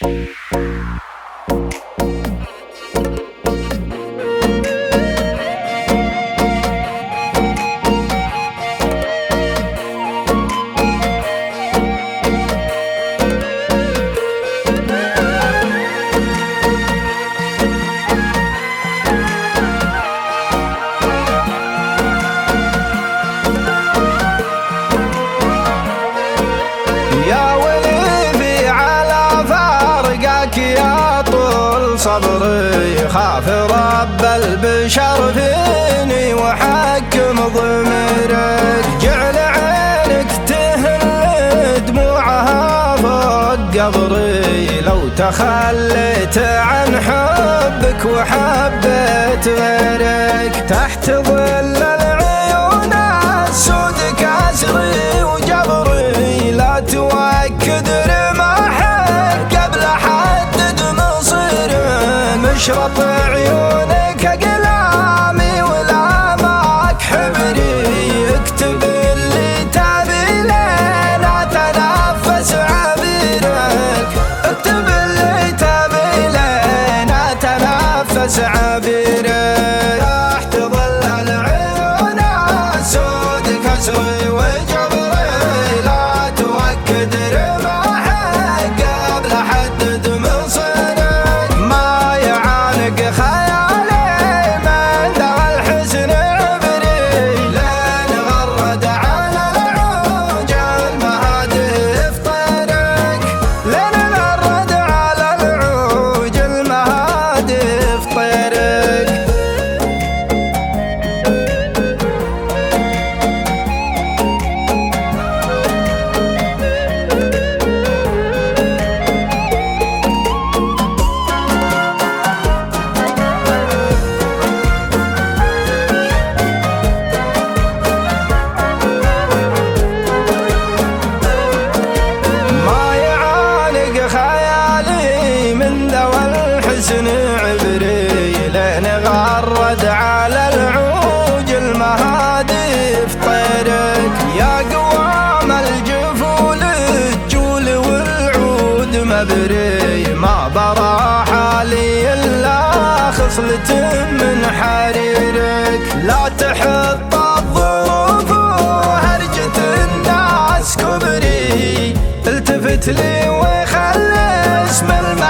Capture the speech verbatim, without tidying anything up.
صبري خاف رب البشر فيني وحكم ضميرك، جعل عينك تهل دموعها فوق قبري، لو تخليت عن حبك وحبيت غيرك، تحت ظل العيون السود كسري وجبري، لا توكد رماحك قبل حدد مصيري، مشرط عيونك اقلامي ولامك حبري، اكتب اللي تبي لين اتنفس عبيرك، اكتب اللي تبي لين اتنفس عبيرك، تحت ظل العيون السود كسري وجبري، لا توكد رماحك قبل حدد مصيرك، ما يعانق خيالي من دغ الحسن عبري، لين غرد على العوج المهادف طيرك، لين غرد على العوج المهادف طيرك. حسن عبري لين غرد على العوج المهادف طيرك، يا قوام الجفول الجول والعود مبري، ما برا حالي الا خصلة من حريرك، لا تحط الظروف وهرجة الناس كبري، التفت لي وخلي اسم